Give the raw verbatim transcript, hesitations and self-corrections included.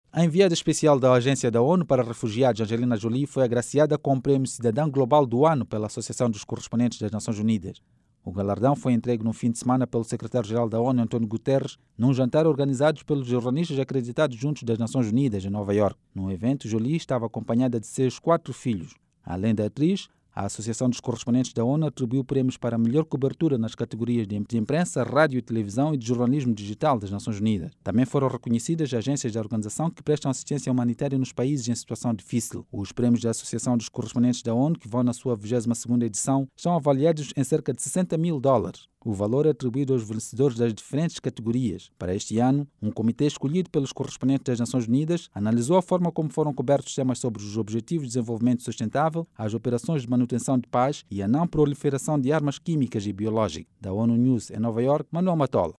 A enviada especial da Agência da ONU para Refugiados, Angelina Jolie, foi agraciada com o Prêmio Cidadã Global do Ano pela Associação dos Correspondentes das Nações Unidas. O galardão foi entregue no fim de semana pelo secretário-geral da ONU, António Guterres, num jantar organizado pelos jornalistas acreditados juntos das Nações Unidas, em Nova Iorque. No evento, Jolie estava acompanhada de seus quatro filhos. Além da atriz, a Associação dos Correspondentes da ONU atribuiu prêmios para melhor cobertura nas categorias de imprensa, rádio e televisão e de jornalismo digital das Nações Unidas. Também foram reconhecidas agências da organização que prestam assistência humanitária nos países em situação difícil. Os prêmios da Associação dos Correspondentes da ONU, que vão na sua vigésima segunda edição, estão avaliados em cerca de sessenta mil dólares. O valor é atribuído aos vencedores das diferentes categorias. Para este ano, um comitê escolhido pelos correspondentes das Nações Unidas analisou a forma como foram cobertos temas sobre os Objetivos de Desenvolvimento Sustentável, as operações de manutenção de paz e a não proliferação de armas químicas e biológicas. Da ONU News em Nova Iorque, Manuel Matola.